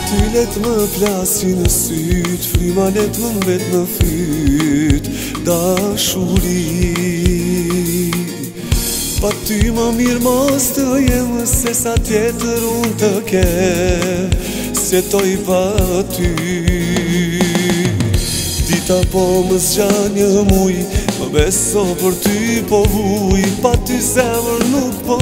ty let më plasi në syt, fryma let më mbet në fyt, dashuri. Pa ty më mirë mos të jem, se sa tjetër unë të kem, se toj pa ty. Dita po më zgjan një muj, më beso për ty po vuj, pa ty zemër nuk po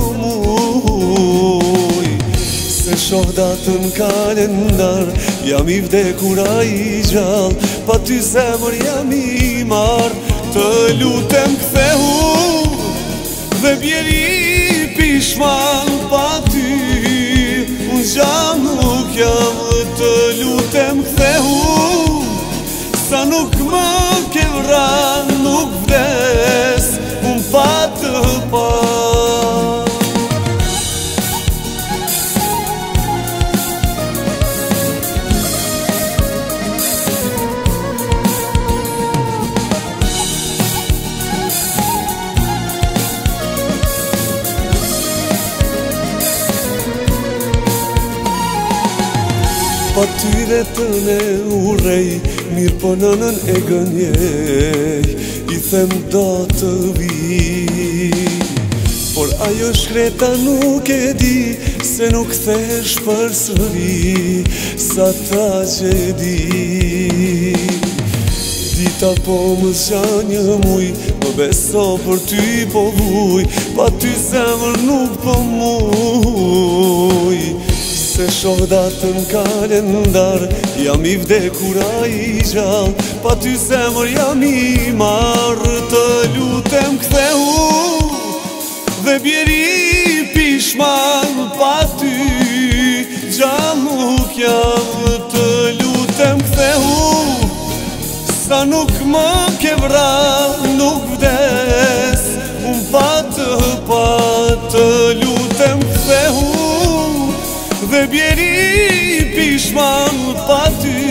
muj. Se shoh datën kalendar, jam i vdekur a i gjall, pa ty zemër jam i marr. Të lutem kthehu dhe bjeri pishman, pa ty unë gjam nuk jam. Të lutem kthehu, sa nuk më ke vran, nuk vdes unë pa të pa. Pa ty vetën e urrej, mirë po nënën e gënjej, i them do të vi. Por ajo shkreta nuk e di, se nuk thesh për sëri, sa ta që di. Dita po më zgjan një muj, më beso për ty po vuj, pa ty zemër nuk po muj. Se shoh datën kalendar, jam i vdekur a i gjall, pa ty zemër jam i marr. Të lutem kthehu dhe bjeri pishman, pa ty gjall nuk jam. Të lutem kthehu, sa nuk më ke vran, nuk vdes unë pa të pa. Të lutem kthehu dhe bjeri pishman, pa ty